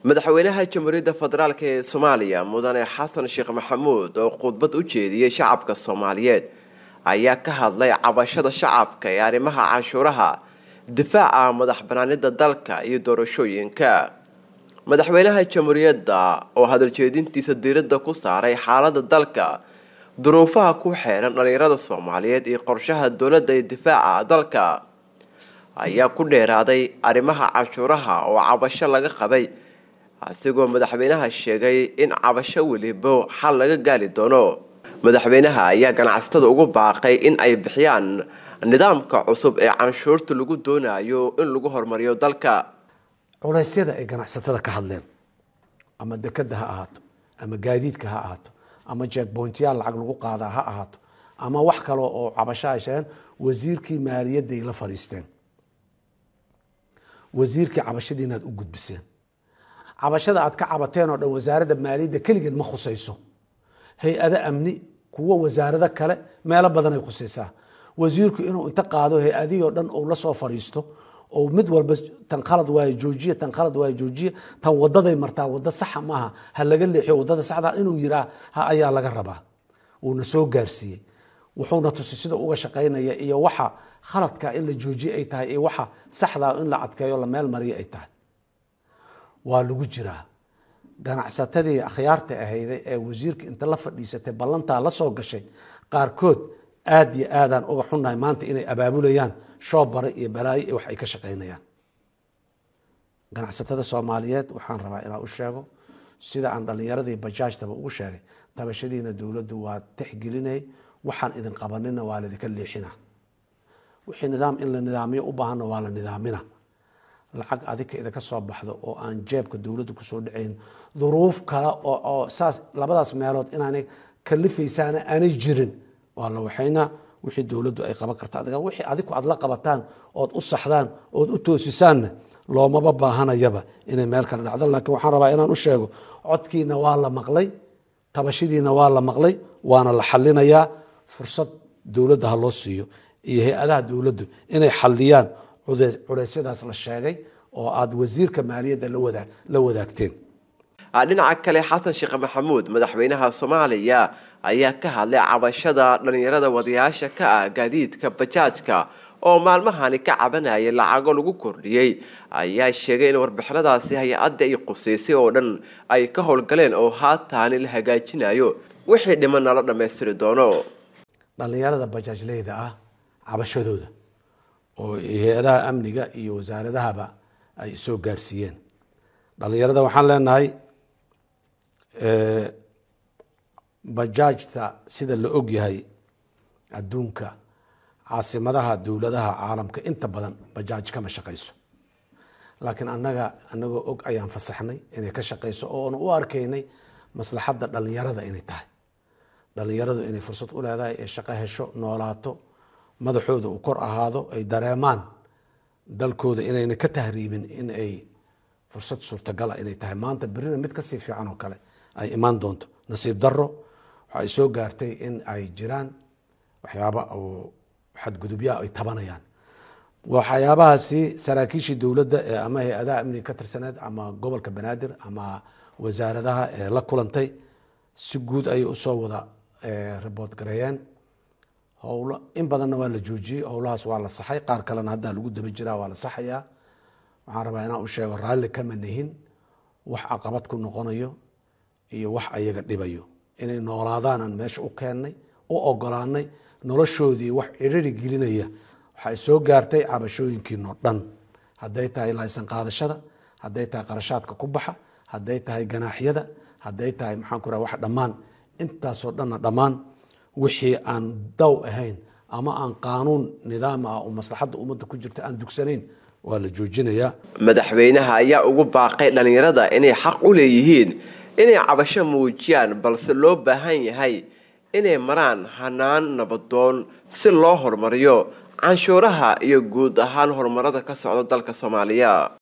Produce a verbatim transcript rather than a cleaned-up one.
madaxweynaha jamhuuriyadda federaalk ee Soomaaliya mudane Xasan Sheekh Maxamuud oo khudbad u jeediyay shacabka Soomaaliyeed ayaa ka hadlay cabashada shacabka ee arrimaha canshuuraha difaaca madaxbannaanida dalka iyo doorashooyinka madaxweynaha jamhuuriyadda oo hadal jeedintiisa diiradda ku saaray xaaladda dalka duruufaha ku xeeran dhalinyarada Soomaaliyeed iyo qorshaha dawladda ee difaaca dalka ayaa ku dheeraaday arrimaha canshuuraha oo cabasho laga qabay asigoo madaxweynaha sheegay in cabasho waliba xal laga gaali doono madaxweynaha ayaa ganacsatada ugu baaqay in ay bixiyaan nidaamka cusub ee canshuurta lagu doonayo in lagu horumariyo dalka culaysyada ay ganacsatada ka hadleen ama dekada ha ahaato ama gaadiidka ha ahaato ama checkpointyaal lacag lagu qaadaa ha ahaato ama wax kale oo cabasho ay sheegeen wasiirkii maaliyadda ay la fariisteen wasiirkii cabashadii inaad u gudbiseen cabashada aad ka cabateen oo dhan wasaaradda maaliyadda kaligeed ma khusayso hay-ada amni kuwa wasaarada kale meelo badan ay khusaysaa wasiirku inuu inta qaado hay-adihii oo dhan uu la soo fariisto oo mid walba tan khalad waayo joojiya tan khalad waayo joojiya tan wadaday martaa wada saxa maaha ha laga leexiyo wadada saxda inuu yiraa ha ayaa laga rabaa uuna soo gaarsiiyey wuxuuna tusay sida uga shaqaynaya iyo waxa khaladka in la joojiyo ay tahay iyo waxa saxda in la adkeeyo la meel mariyo ay tahay waa lagu jiraa ganacsatadii akhyaarta ahayd ee wasiirka inta la fadhiisatay ballanta la soo gashay qaarkood aad iyo aadaan uga xunnahay maanta inay abaabulayaan shoobare iyo balaayo wax ay ka shaqaynayaan ganacsatada Soomaaliyeed waxaan rabaa inaan u sheego sida aan dhalinyaradii bajaajtaba ugu sheegay tabashadiina dawladdu waa tixgelinay waxaan idin qabanina waa la idinka leexina wixii nidaam in la nidaamiyo u baahan waa la nidaamina lacag adika idinka soo baxdo oo aan jeebka dawladdu ku soo dhaceyn duruuf kale oo oo saas labadaas meelood inaanay kalifaysan aanay jirin waa la waxayna wixii dawladdu ay qaban kartaa adiga wixii adiku aad la qabataan oo u saxdaan oo u toosisaan looma baahanayaba inay meel kale dhacdo laakiin waxaan rabaa inaan u sheego codkiina waa la maqlay tabashadiina waa la maqlay waana la xalinayaa fursad dawladda ha loo siiyo iyo hay-adaha dawladdu inay xaliyaan culeysyadaas la sheegay oo aad wasiirka maaliyadda la wadaag la wadaagteen dhinaca kale Xasan Sheekh Maxamuud madaxweynaha Soomaaliya ayaa ka hadlay cabashada dhalinyarada wadayaasha ka ah gaadiidka bajaajka oo maalmahani ka cabanaya lacago lagu kordhiyay ayaa sheegay in warbixinadaasi hay-adda ay quseysay oo dhan ay ka howlgaleen oo haatan la hagaajinayo wixii dhiman la dhameystiri doono dhalinyarada bajaajleyda ah cabashadooda oo hay-adaha amniga iyo wasaaradahaba ay soo gaarsiiyeen dhalinyarada waxaan leenahay bajaajta sida la og yahay adduunka caasimadaha dawladaha caalamka inta badan bajaaj kama shaqayso laakiin annaga annagoo og ayaan fasaxnay inay ka shaqayso oo u arkaynay maslaxadda dhalinyarada inay tahay dhalinyaradu inay fursad u leedahay ee shaqo hesho noolaato madaxooda uu kor ahaado ay dareemaan dalkooda inayna ka tahriibin in ay fursad suurtagal ah inay tahay maanta berina mid ka sii fiican oo kale ay imaan doonto nasiib darro waxa ay soo gaartay in ay jiraan waxyaabo oo xadgudubyo ay tabanayaan waxyaabahaasi saraakiishii dawladda ee ama hay-adaha amniga ka tirsaneed ama gobolka banaadir ama wasaaradaha ee la kulantay si guud ayay usoo wada report gareeyeen howlo in badanna waa la joojiyey howlahaas waa la saxay qaar kalena hadda lagu daba jiraa waa la saxayaa waxaan rabaa inaan u sheego raalli kama nihin wax caqabad ku noqonayo iyo wax ayaga dhibayo inay noolaadaan aan meesha u keennay u ogolaanay noloshoodii wax ciriri gelinaya waxay soo gaartay cabashooyinkiinoo dhan hadday tahay laysan qaadashada hadday tahay qarashaadka ku baxa hadday tahay ganaaxyada hadday tahay maxaan ku raha wax dhammaan intaasoo dhanna dhammaan wixii aan daw ahayn ama aan qaanuun nidaam ah oo maslaxadda ummadda ku jirta aan dugsanayn waa la joojinayaa madaxweynaha ayaa ugu baaqay dhalinyarada inay xaq u leeyihiin inay cabasho muujiyaan balse loo baahan yahay inay maraan hanaan nabadoon si loo horumariyo canshuuraha iyo guud ahaan horumarada ka socda dalka Soomaaliya.